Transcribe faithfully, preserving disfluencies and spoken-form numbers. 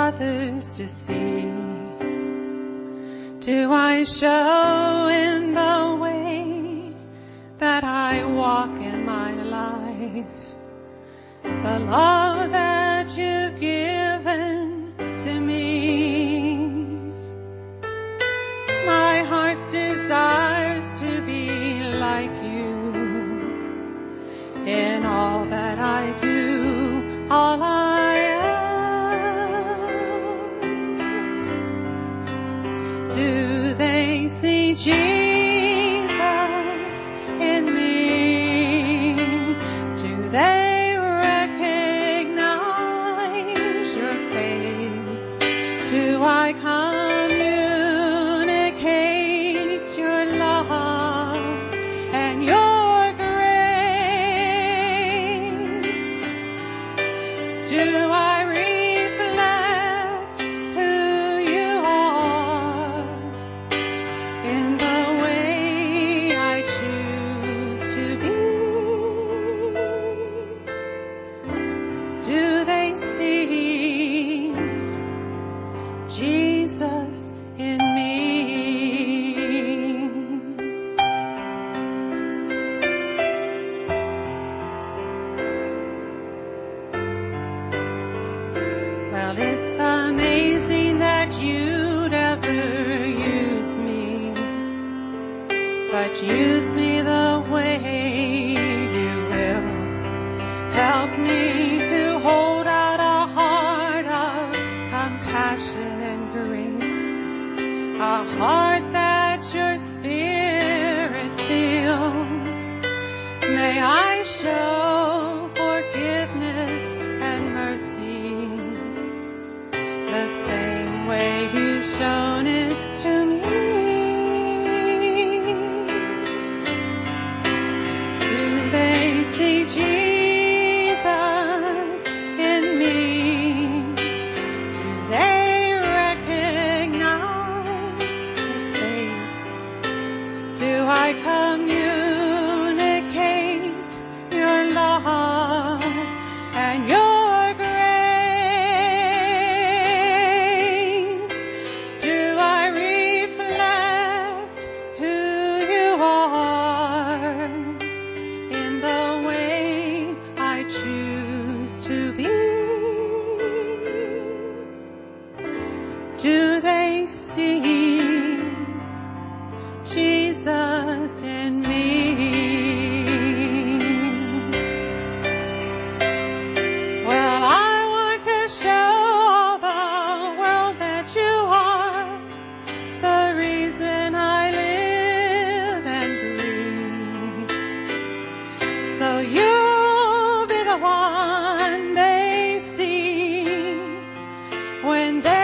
others to see? Do I show in the way that I walk in my life the love that you've given to me? My heart's desires to be like you in all that I do, all I am. Do they see Jesus in me? Do they recognize your face? Do I communicate your love and your grace? Do I reflect who you are in the way I choose to be? Do they see Jesus in me? Well, it's amazing that you'd ever use me, but use me the way you will. Help me to hold out a heart of compassion and grace, a heart that your Spirit fills. May I show forgiveness and mercy the same way you've shown it to me. Do they see Jesus in me? Do they recognize his face? Do I communicate your love and your grace? Do I reflect who you are in the way I choose to be? Do they see Jesus in me? Well, I want to show all the world that you are the reason I live and breathe. So you'll be the one they see when they